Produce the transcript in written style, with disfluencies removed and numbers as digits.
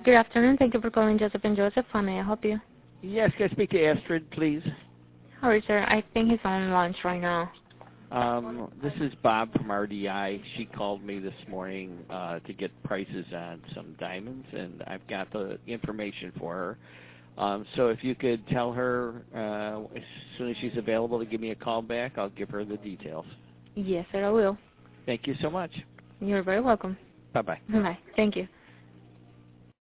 Good afternoon. Thank you for calling Joseph and Joseph. How may I help you? Yes, can I speak to Astrid, please? Sorry, sir. I think he's on lunch right now. This is Bob from RDI. She called me this morning to get prices on some diamonds, and I've got the information for her. So if you could tell her as soon as she's available to give me a call back, I'll give her the details. Yes, sir, I will. Thank you so much. You're very welcome. Bye-bye. Bye. Thank you.